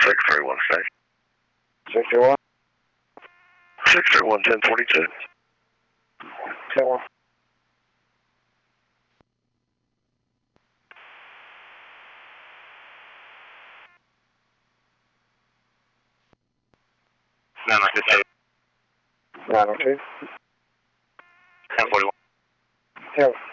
631 station. 61? 631 1042. 10-1. No, 902. 1041. 10.